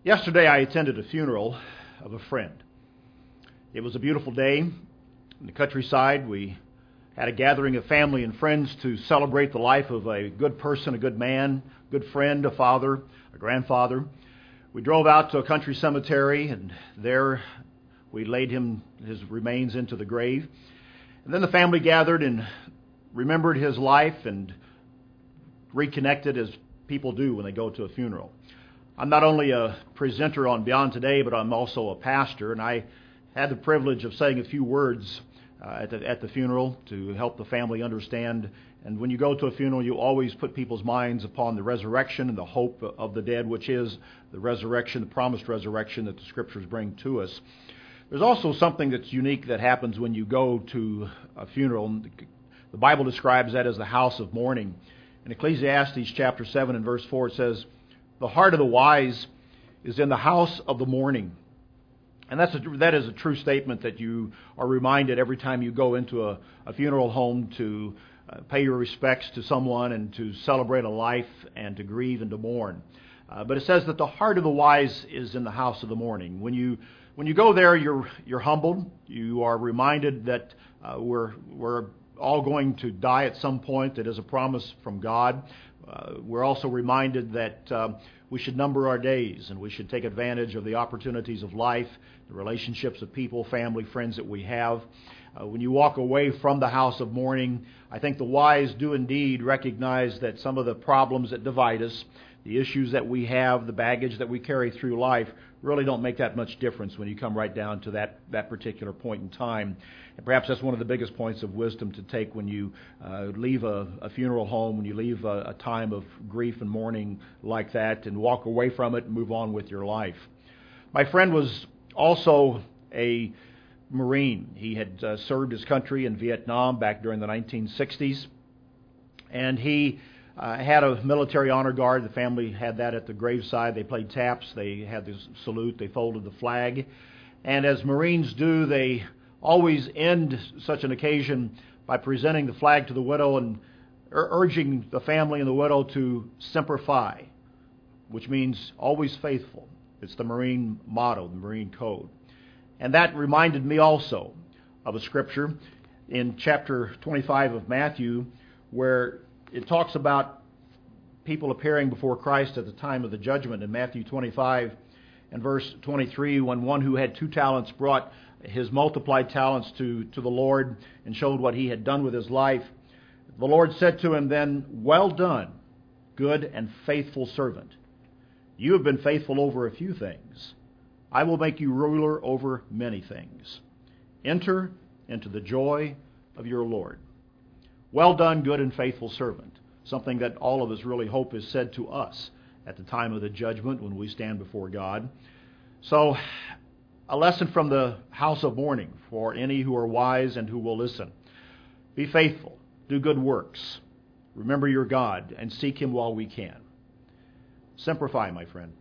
Yesterday I attended a funeral of a friend. It was a beautiful day in the countryside. We had a gathering of family and friends to celebrate the life of a good person, a good man, good friend, a father, a grandfather. We drove out to a country cemetery, and there we laid his remains into the grave. And then the family gathered and remembered his life and reconnected as people do when they go to a funeral. I'm not only a presenter on Beyond Today, but I'm also a pastor, and I had the privilege of saying a few words at the funeral to help the family understand. And when you go to a funeral, you always put people's minds upon the resurrection and the hope of the dead, which is the resurrection, the promised resurrection that the Scriptures bring to us. There's also something that's unique that happens when you go to a funeral. The Bible describes that as the house of mourning. In Ecclesiastes chapter 7 and verse 4, it says, "The heart of the wise is in the house of the mourning." And that is a true statement that you are reminded every time you go into a funeral home to pay your respects to someone and to celebrate a life and to grieve and to mourn. But it says that the heart of the wise is in the house of the mourning. When you go there, you're humbled. You are reminded that we're all going to die at some point. That is a promise from God. We're also reminded that we should number our days and we should take advantage of the opportunities of life, the relationships of people, family, friends that we have. When you walk away from the house of mourning, I think the wise do indeed recognize that some of the problems that divide us, the issues that we have, the baggage that we carry through life, really don't make that much difference when you come right down to that particular point in time. And perhaps that's one of the biggest points of wisdom to take when you leave a funeral home, when you leave a time of grief and mourning like that, and walk away from it and move on with your life. My friend was also a Marine. He had served his country in Vietnam back during the 1960s, and he had a military honor guard. The family had that at the graveside. They played taps. They had the salute. They folded the flag. And as Marines do, they always end such an occasion by presenting the flag to the widow and urging the family and the widow to semper fi, which means always faithful. It's the Marine motto, the Marine code. And that reminded me also of a scripture in chapter 25 of Matthew where it talks about people appearing before Christ at the time of the judgment. In Matthew 25 and verse 23, when one who had 2 talents brought his multiplied talents to the Lord and showed what he had done with his life, the Lord said to him then, "Well done, good and faithful servant. You have been faithful over a few things. I will make you ruler over many things. Enter into the joy of your Lord." Well done, good and faithful servant. Something that all of us really hope is said to us at the time of the judgment when we stand before God. So, a lesson from the house of mourning for any who are wise and who will listen. Be faithful. Do good works. Remember your God and seek Him while we can. Semper Fi, my friend.